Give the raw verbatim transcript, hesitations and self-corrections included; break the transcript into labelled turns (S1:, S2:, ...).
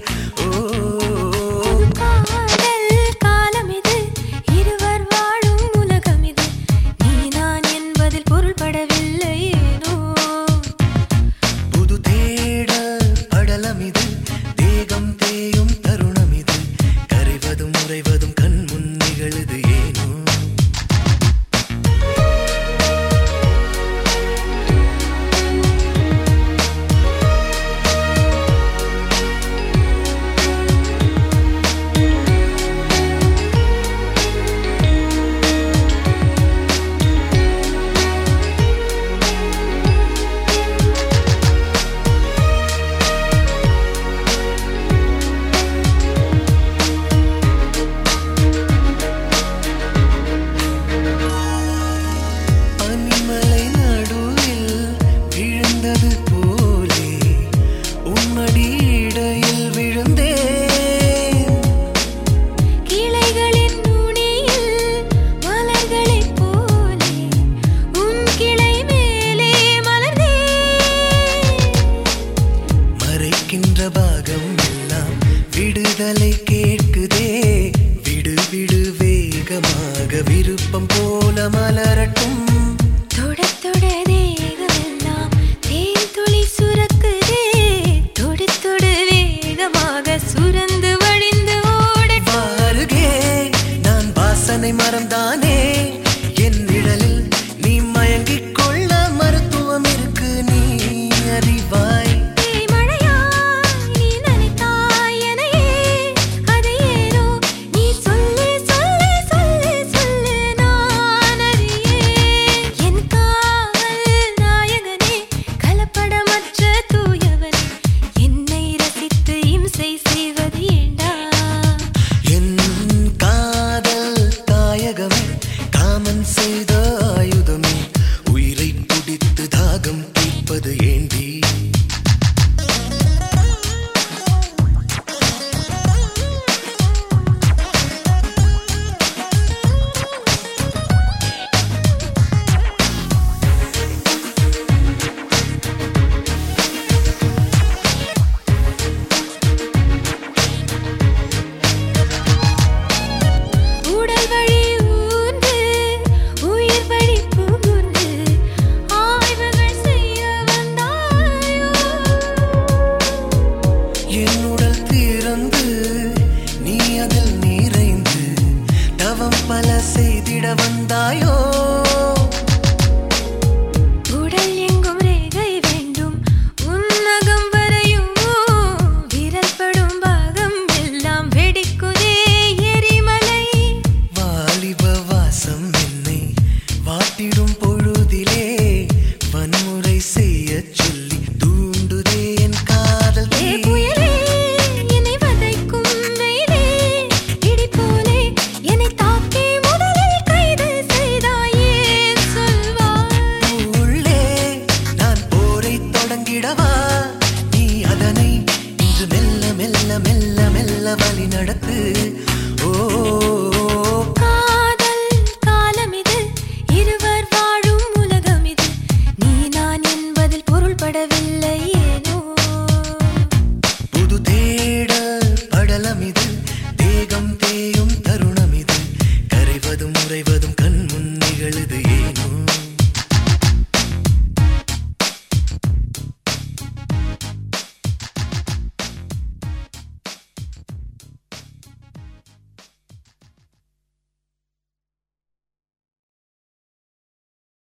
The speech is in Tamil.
S1: விடுதலை கேட்குதே விடு விடு வேகமாக விருப்பம் போல மலரட்டும்
S2: தொட தொட தேகமெல்லாம் தேன் துளி சுரக்குதே தொடு தொடு வேகமாக சுரந்து வழிந்து ஓட
S1: பாருகே நான் வாசனை மறந்தானே என் நிழலில் நீ மயங்கிக் கொள்ள மருத்துவம் இருக்கு நீ அறிவாய் காமன் செய்த ஆயுதமே உயிரை துடித்து தாகம் தீர்ப்பது ஏண்டி பல செய்திட வந்தாயோ
S2: உடல் எங்கும் ரேகை வேண்டும் உன்னகம் வரையும் விரல் படும் பாகம் எல்லாம் வெடிக்குதே எரிமலை
S1: வாலிப வாசம் என்னை வாட்டிடும் பொழுதிலே வன்முறை செய்ய சொல்லி தூண்டுதே என் காதல்
S2: புயலே என்னை வதைக்கும் வெயிலே இடி போலே என்னை தாக்கி முதலில் கைது செய்தாயே சொல்வாய்
S1: உள்ளே நான் போரை தொடங்கிடவா நீ அதனை இன்று மெல்ல மெல்ல மெல்ல மெல்ல வழி நடத்து ஓ